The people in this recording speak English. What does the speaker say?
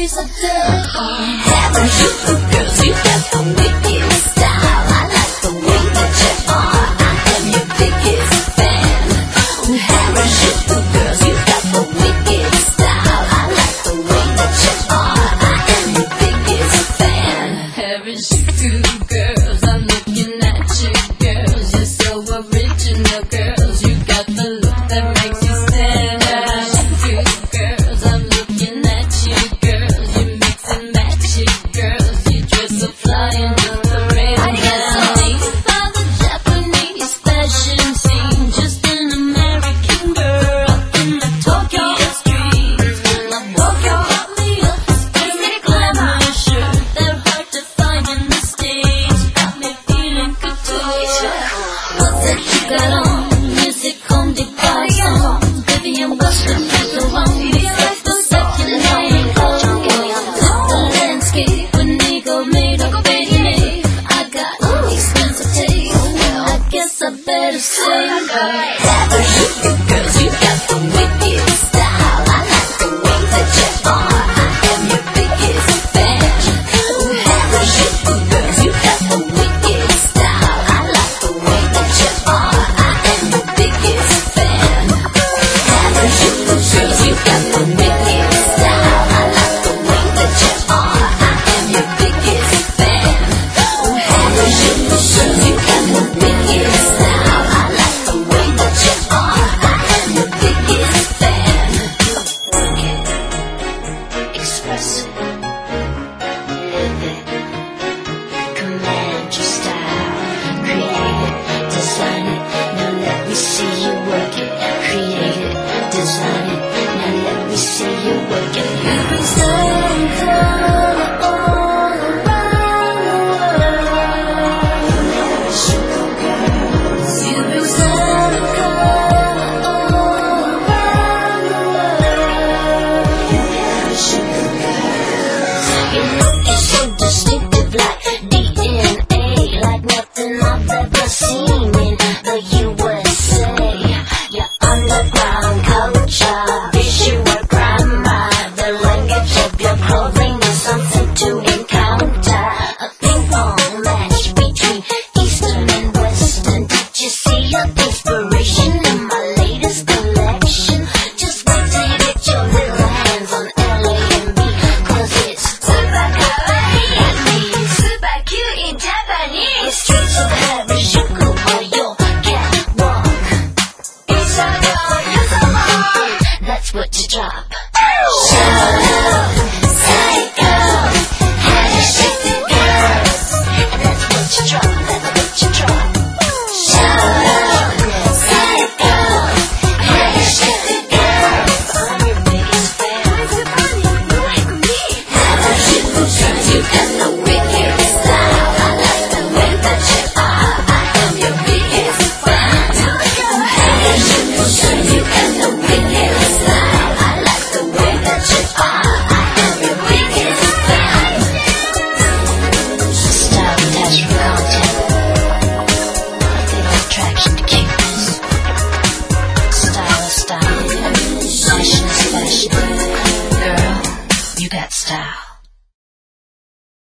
guess I do. Haven't you girls, you got the wicked style. I like the way that you are. I am your biggest fan. Haven't you girls, you got the wicked style. I like the way that you are. I am your biggest fan. Haven't you girls, I'm looking at you girls. You're so original girls. You got the look that makes you stand out. You girls, I'm looking at you girls. You mix and match it girls. You dress so fly and just the rain. I guess I'm deep by the Japanese fashion scene. Just an American girl up in the Tokyo streets. My Tokyo got me up, still glamour shirt. They're hard to find in the States. Got me feeling couture. What's that you got on? Music on the bar. Baby, I'm gushing like the one. It's the second night. The landscape when they go made up, baby. I got expensive taste. I guess I better say, haven't you girls, you got the wicked style. I like the way that you are. I am your biggest fan. Haven't you girls, you got the wicked style. I like the way that you are. I am your biggest fan. Haven't you girls, you got the wicked style. I like the way that you are. I am your biggest fan. Haven't you girls, you got the wicked style. I like the way that you are. I am your biggest fan. Work it, express it, live it, command your style, create it, design it. Now let me see you work it. Create it, design it. Now let me see you work it. You bring some color all around the world. You're a sugar girl. You bring some color all around the world. You're a sugar girl. Your look is so distinctive, like DNA, like nothing I've ever seen in the USA. Your underground culture, visual grammar, the language of your clothing is something to encounter. A ping pong match between Eastern and Western. Did you see your inspiration in my latest collection? Just wait till you get your little hands on LA&B, 'cause it's super kawaii and me, super cute in Japanese. The streets of Harajuku are your catwalk. That's what you drop. Shout out, psycho, how you shake the girls. And that's what you drop, that's what you drop. Shout out, psycho, how you shake the girls. I'm your biggest fan. You like me? Haven't you girls, you got the wicked style. I like the way that you are. I am your biggest fan. Haven't you girls, you got the wicked style. I like the way that you are. I am your biggest fan. Style attached from content. Fatal attraction to cuteness. Style is style. Fashion is fashion. Girl, you got style.